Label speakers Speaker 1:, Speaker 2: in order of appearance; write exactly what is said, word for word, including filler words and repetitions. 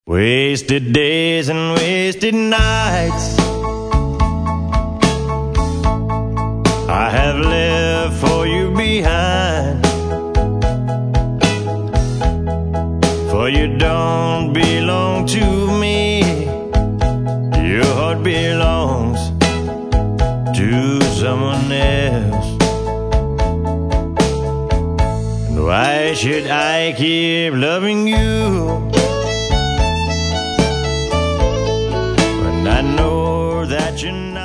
Speaker 1: Wasted days and wasted nights I have left for you behind, for you don't belong to me. Your heart belongs to someone else. And why should I keep loving you when I know that you're not?